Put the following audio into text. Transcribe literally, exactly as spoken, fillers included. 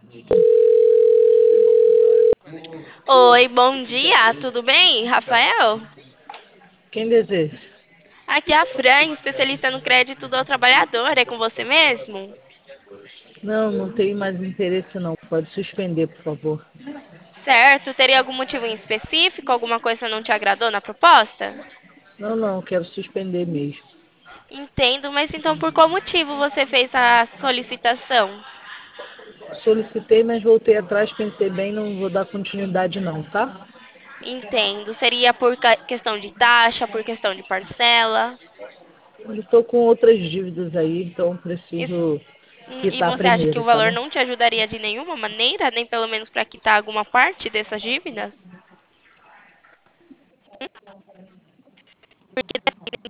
Oi, bom dia, tudo bem, Rafael? Quem deseja? Aqui é a Fran, especialista no crédito do trabalhador, é com você mesmo? Não, não tenho mais interesse não. Pode suspender, por favor. Certo, teria algum motivo em específico? Alguma coisa não te agradou na proposta? Não, não, quero suspender mesmo. Entendo, mas então por qual motivo você fez a solicitação? Solicitei, mas voltei atrás, pensei bem, não vou dar continuidade não, tá? Entendo, seria por ca- questão de taxa, por questão de parcela? Eu estou com outras dívidas aí, então E, preciso hum, e quitar você acha que primeiro, o tá valor bom? não te ajudaria de nenhuma maneira, nem pelo menos para quitar alguma parte dessas dívidas?